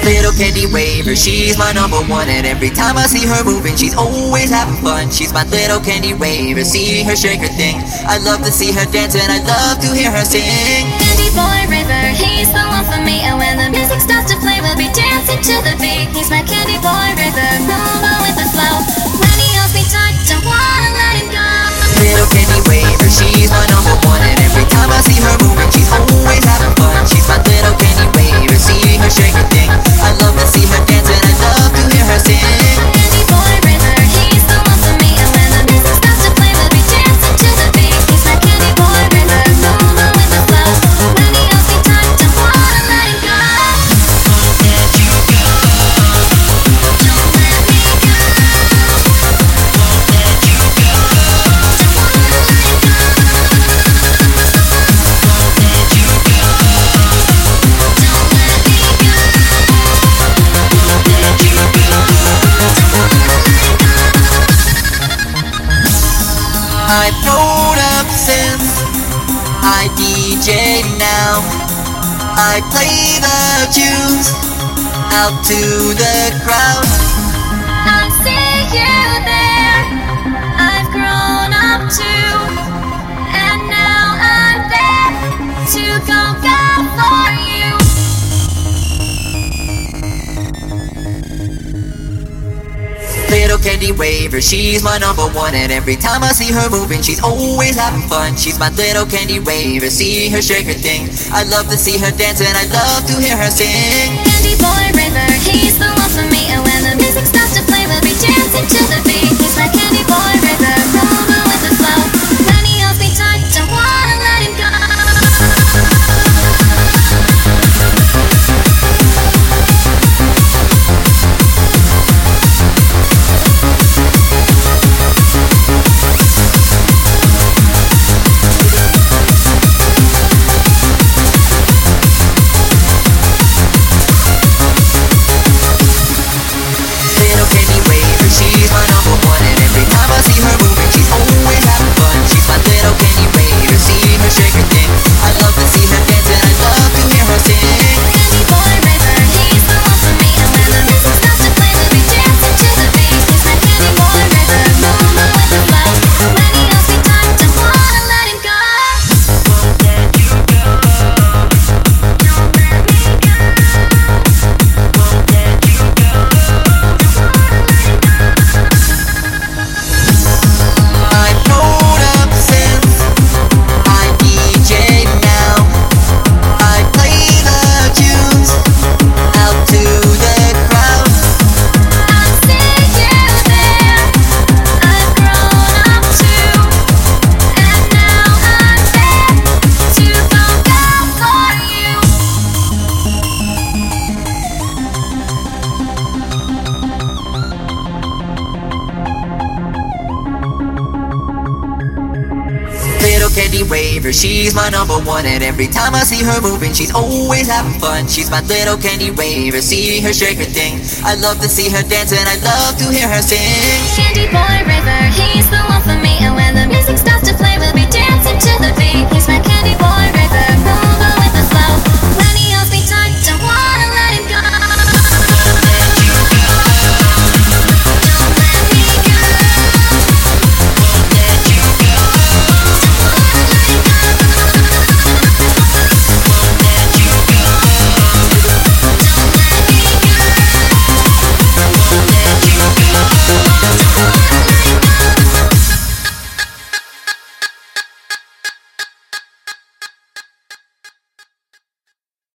Little candy waver, she's my number one. And every time I see her moving, she's always having fun. She's my little candy waver, see her shake her thing. I love to see her dance and I love to hear her sing. Candy boy river, he's the one for me. And when the music starts to play, we'll be dancing to the beat. He's my candy boy river, moving with the flow. When he holds me tight, don't wanna let him go. Little candy waver, she's my number one. And every time I see her moving, she's always having fun. She's my little candy waver, see her shake her thing. I love to see her dance and I love to hear her sing. Candy boy river, he's the one for me. And when the music starts to play, we'll be dancing to the beat. He's my candy boy river, moving with the flow. When he holds me tight, don't wanna let him go. Won't let you go. Don't let me go. Won't let you go. Don't wanna let him go. Won't let you go. Don't let me go. Won't let you go. Don't wanna let him go. I've grown up since I DJ now. I play the tunes out to the crowd. I see you there. I've grown up too, and now I'm there to go for you. Little candy waver, she's my number one. And every time I see her moving, she's always having fun. She's my little candy waver, see her shake her thing. I love to see her dance and I love to hear her sing. Candy boy river, he's the one for me. And when the music starts to play, we'll be dancing to the beat. He's my candy boy river, moving with the flow. When he holds me tight, don't wanna let him go. Little candy waver, she's my number one. And every time I see her moving, she's always having fun. She's my little candy waver, see her shake her thing. I love to see her dance and I love to hear her sing. Candy boy river, he's the one for me. And when the music starts to play, we'll be dancing to the beat. He's my candy boy river, moving with the flow. When he holds me tight, don't wanna let him go. Won't let you go. Don't let me go. Won't let you go. Don't wanna let him go. I've grown up since I DJ now. I play the tunes out to the crowd. I see you there. I've grown up too, and now I'm there to go for you. Little candy waver, she's my number one. And every time I see her moving, she's always having fun. She's my little candy waver, see her shake her thing. I love to see her dance and I love to hear her sing. Candy boy river, he's the one for me. And when the music starts to play, we'll be dancing to the beat. He's my candy boy river,